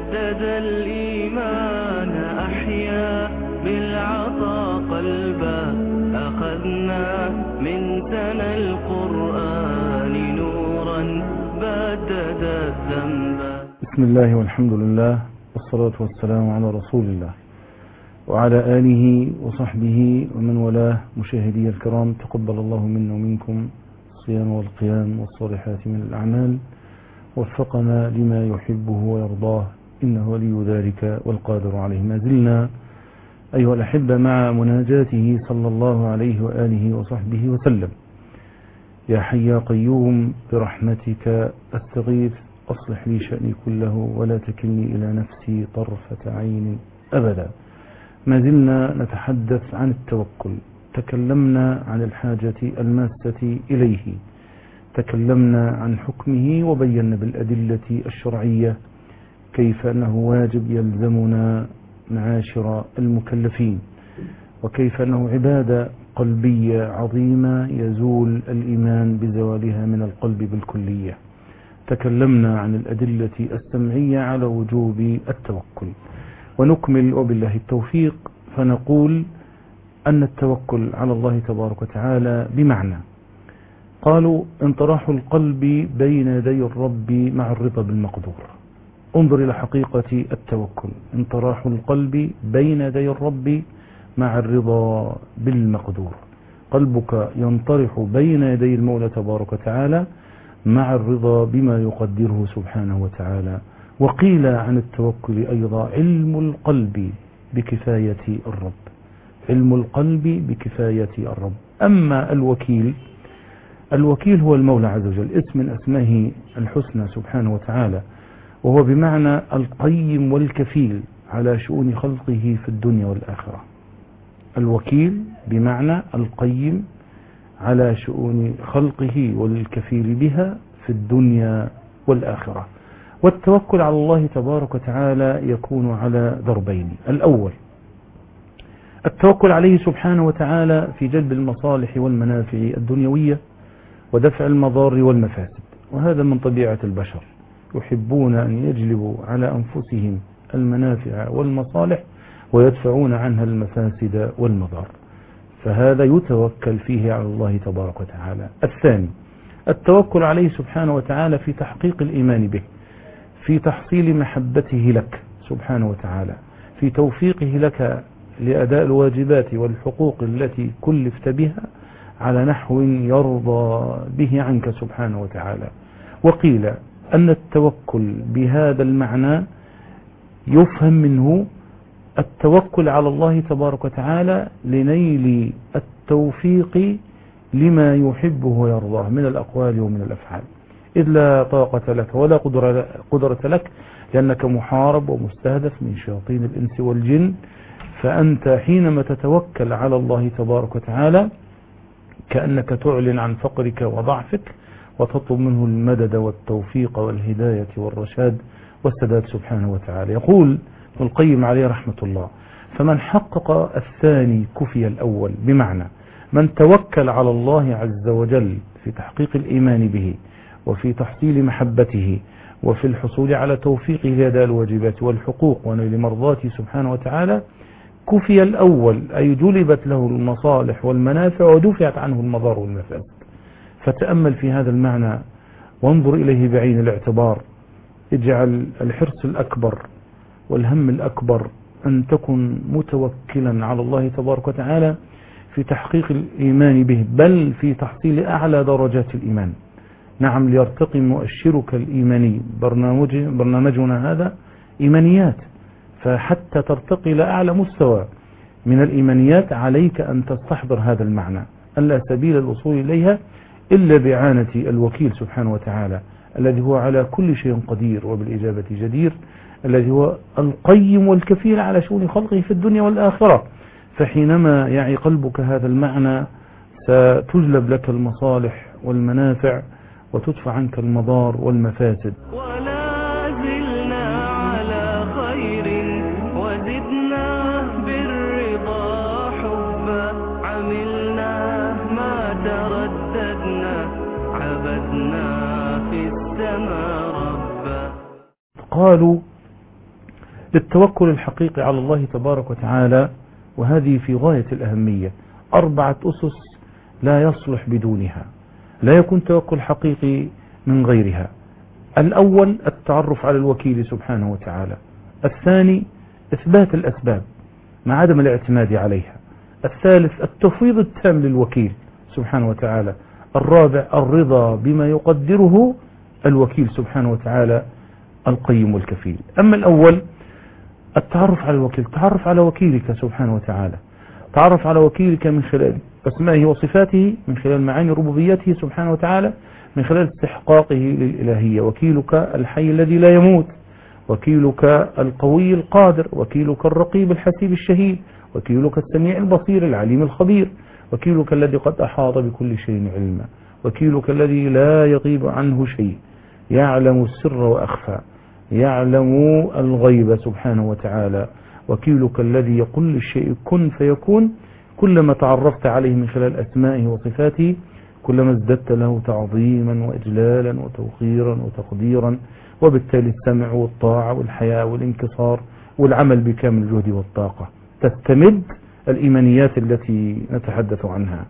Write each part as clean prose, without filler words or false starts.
جدد الإيمان أحيا بالعطاء قلبا أخذنا من سنى القرآن نورا بدد الذنبا. بسم الله والحمد لله والصلاة والسلام على رسول الله وعلى آله وصحبه ومن والاه. مشاهدي الكرام، تقبل الله منا ومنكم الصيام والقيام والصالحات من الأعمال، وفقنا لما يحبه ويرضاه، إنه ولي ذلك والقادر عليه. ما زلنا أيها الأحبة مع مناجاته صلى الله عليه وآله وصحبه وسلم: يا حي يا قيوم برحمتك أستغيث أصلح لي شأني كله ولا تكلني إلى نفسي طرفة عين أبدا. ما زلنا نتحدث عن التوكل. تكلمنا عن الحاجة الماسة إليه، تكلمنا عن حكمه وبينا بالأدلة الشرعية كيف أنه واجب يلزمنا معاشر المكلفين، وكيف أنه عبادة قلبية عظيمة يزول الإيمان بزوالها من القلب بالكلية. تكلمنا عن الأدلة السمعية على وجوب التوكل، ونكمل وبالله التوفيق فنقول أن التوكل على الله تبارك وتعالى بمعنى، قالوا انطراح القلب بين يدي الرب مع الرضا بالمقدور. انظر إلى حقيقة التوكل: انطراح القلب بين يدي الرب مع الرضا بالمقدور. قلبك ينطرح بين يدي المولى تبارك وتعالى مع الرضا بما يقدره سبحانه وتعالى. وقيل عن التوكل أيضا علم القلب بكفاية الرب، علم القلب بكفاية الرب. أما الوكيل هو المولى عز وجل، اسم من أسمائه الحسنى سبحانه وتعالى، وهو بمعنى القيم والكفيل على شؤون خلقه في الدنيا والآخرة. الوكيل بمعنى القيم على شؤون خلقه والكفيل بها في الدنيا والآخرة. والتوكل على الله تبارك وتعالى يكون على ضربين: الأول التوكل عليه سبحانه وتعالى في جلب المصالح والمنافع الدنيوية ودفع المضار والمفاسد، وهذا من طبيعة البشر، يحبون أن يجلبوا على أنفسهم المنافع والمصالح ويدفعون عنها المفاسد والمضار، فهذا يتوكل فيه على الله تبارك وتعالى. الثاني التوكل عليه سبحانه وتعالى في تحقيق الإيمان به، في تحصيل محبته لك سبحانه وتعالى، في توفيقه لك لأداء الواجبات والحقوق التي كلفت بها على نحو يرضى به عنك سبحانه وتعالى. وقيل أن التوكل بهذا المعنى يفهم منه التوكل على الله تبارك وتعالى لنيل التوفيق لما يحبه ويرضاه من الأقوال ومن الأفعال، إذ لا طاقة لك ولا قدرة لك، لأنك محارب ومستهدف من شياطين الإنس والجن. فأنت حينما تتوكل على الله تبارك وتعالى كأنك تعلن عن فقرك وضعفك وتطلب منه المدد والتوفيق والهداية والرشاد والسداد سبحانه وتعالى. يقول ابن القيم عليه رحمة الله: فمن حقق الثاني كفي الأول، بمعنى من توكل على الله عز وجل في تحقيق الإيمان به وفي تحصيل محبته وفي الحصول على توفيقه لأداء الواجبات والحقوق ونيل مرضاته سبحانه وتعالى، كفي الأول، أي جلبت له المصالح والمنافع ودفعت عنه المضار والمفاسد. فتأمل في هذا المعنى وانظر إليه بعين الاعتبار. اجعل الحرص الأكبر والهم الأكبر أن تكن متوكلا على الله تبارك وتعالى في تحقيق الإيمان به، بل في تحصيل أعلى درجات الإيمان. نعم، ليرتقي مؤشرك الإيماني. برنامجنا هذا إيمانيات، فحتى ترتقي إلى أعلى مستوى من الإيمانيات عليك أن تستحضر هذا المعنى، أن لا سبيل الوصول إليها إلا بإعانة الوكيل سبحانه وتعالى، الذي هو على كل شيء قدير وبالإجابة جدير، الذي هو القيم والكفيل على شؤون خلقه في الدنيا والآخرة. فحينما يعي قلبك هذا المعنى ستجلب لك المصالح والمنافع وتدفع عنك المضار والمفاسد. ولا زلنا على خير وزدنا بالرضا حبا، عملنا ما ترددنا عبدنا في السماء ربا. قالوا للتوكل الحقيقي على الله تبارك وتعالى، وهذه في غاية الأهمية. 4 أسس لا يصلح بدونها، لا يكون توكل حقيقي من غيرها. الأول التعرف على الوكيل سبحانه وتعالى. الثاني إثبات الأسباب مع عدم الاعتماد عليها. الثالث التفويض التام للوكيل سبحانه وتعالى. الرابع الرضا بما يقدره الوكيل سبحانه وتعالى القيم والكفيل. أما الأول التعرف على الوكيل، تعرف على وكيلك سبحانه وتعالى، تعرف على وكيلك من خلال أسمائه وصفاته، من خلال معاني ربوبيته سبحانه وتعالى، من خلال استحقاقه للإلهية. وكيلك الحي الذي لا يموت، وكيلك القوي القادر، وكيلك الرقيب الحسيب الشهيد، وكيلك السميع البصير العليم الخبير، وكيلك الذي قد أحاط بكل شيء علما، وكيلك الذي لا يغيب عنه شيء، يعلم السر وأخفى، يعلم الغيب سبحانه وتعالى. وكيلك الذي يقول للشيء كن فيكون. كلما تعرفت عليه من خلال أسمائه وصفاته كلما ازددت له تعظيما وإجلالا وتوقيرا وتقديرا، وبالتالي السمع والطاعة والحياء والانكسار والعمل بكامل الجهد والطاقة. تستمد الإيمانيات التي نتحدث عنها،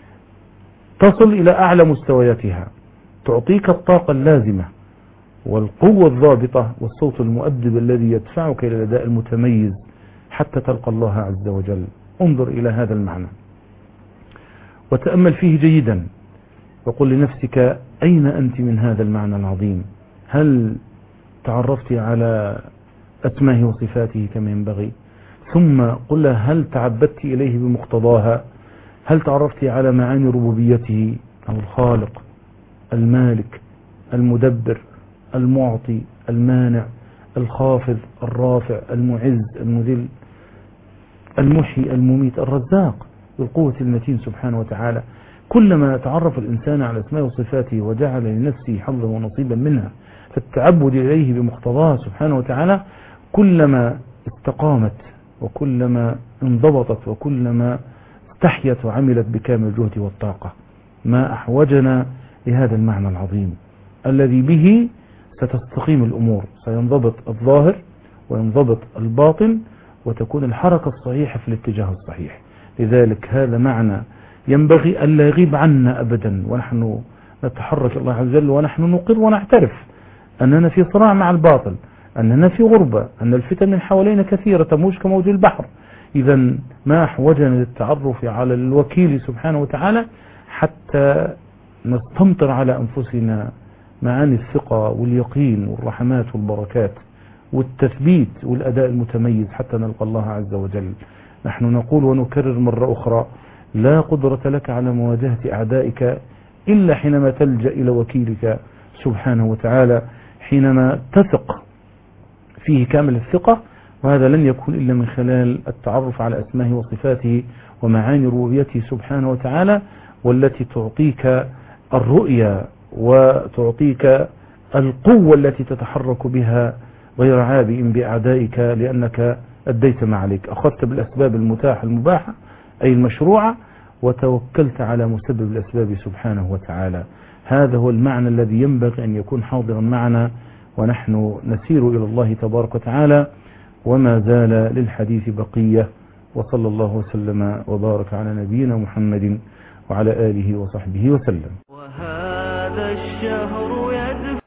تصل إلى أعلى مستوياتها، تعطيك الطاقة اللازمة والقوة الضابطة والصوت المؤدب الذي يدفعك إلى الأداء المتميز حتى تلقى الله عز وجل. انظر إلى هذا المعنى وتأمل فيه جيدا، وقل لنفسك أين أنت من هذا المعنى العظيم؟ هل تعرفت على أسمائه وصفاته كما ينبغي؟ ثم قل هل تعبدت إليه بمقتضاها؟ هل تعرفت على معاني ربوبيته، الخالق المالك المدبر المعطي المانع الخافض الرافع المعز المذل المحيي المميت الرزاق بالقوة المتين سبحانه وتعالى؟ كلما تعرف الإنسان على اسماء وصفاته وجعل لنفسه حظا ونصيبا منها فالتعبد إليه بمقتضاها سبحانه وتعالى كلما استقامت وكلما انضبطت وكلما استحيت وعملت بكامل الجهد والطاقة. ما أحوجنا لهذا المعنى العظيم الذي به ستستقيم الأمور، سينضبط الظاهر وينضبط الباطن وتكون الحركة الصحيحة في الاتجاه الصحيح. لذلك هذا معنى ينبغي ألا يغيب عنا أبدا، ونحن نتحرك الله عز وجل ونحن نقر ونعترف أننا في صراع مع الباطل، أننا في غربة، أن الفتن من حوالينا كثيرة تموج كموج البحر. إذا ما أحوجنا للتعرف على الوكيل سبحانه وتعالى حتى نستمطر على أنفسنا معاني الثقة واليقين والرحمات والبركات والتثبيت والأداء المتميز حتى نلقى الله عز وجل. نحن نقول ونكرر مرة أخرى: لا قدرة لك على مواجهة أعدائك إلا حينما تلجأ إلى وكيلك سبحانه وتعالى، حينما تثق فيه كامل الثقة، وهذا لن يكون إلا من خلال التعرف على أسمائه وصفاته ومعاني ربوبيته سبحانه وتعالى، والتي تعطيك الرؤية وتعطيك القوة التي تتحرك بها غير عابئ بأعدائك، لأنك أديت ما عليك، أخذت بالأسباب المتاحة المباحة أي المشروعة، وتوكلت على مسبب الأسباب سبحانه وتعالى. هذا هو المعنى الذي ينبغي أن يكون حاضرا معنا ونحن نسير إلى الله تبارك وتعالى، وما زال للحديث بقية. وصلى الله وسلم وبارك على نبينا محمد وعلى آله وصحبه وسلم. وهذا الشهر